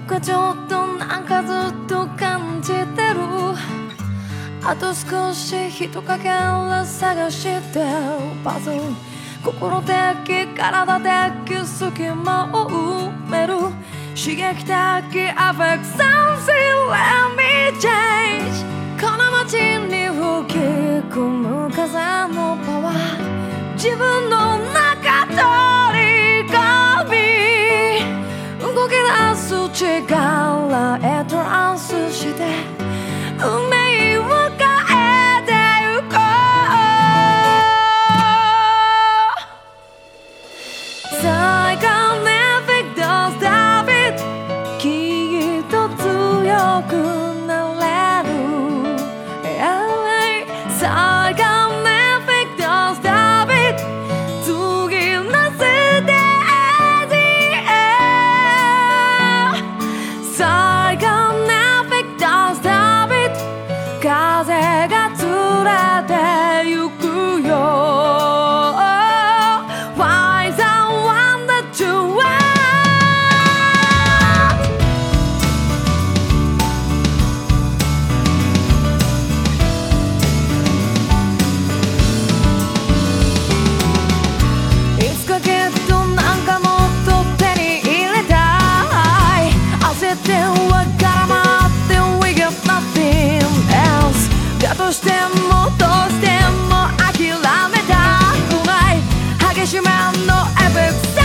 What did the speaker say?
かちょっとなんかずっと感じてる。あと少し人かけら探してるパズル。心的体的隙間を埋める刺激的アフェクション Let me change この街に吹き込む風のパワー自分の中取り込み動き出す力へトランスして運命を変えてゆこう最高のエフェクトスタービットきっと強くなれる最高のエフェクトスタービット次のステージへ最高のエフェクトスタービット風が連れてゆくよだとしてもどうしても諦めたくない激しめのエフェクト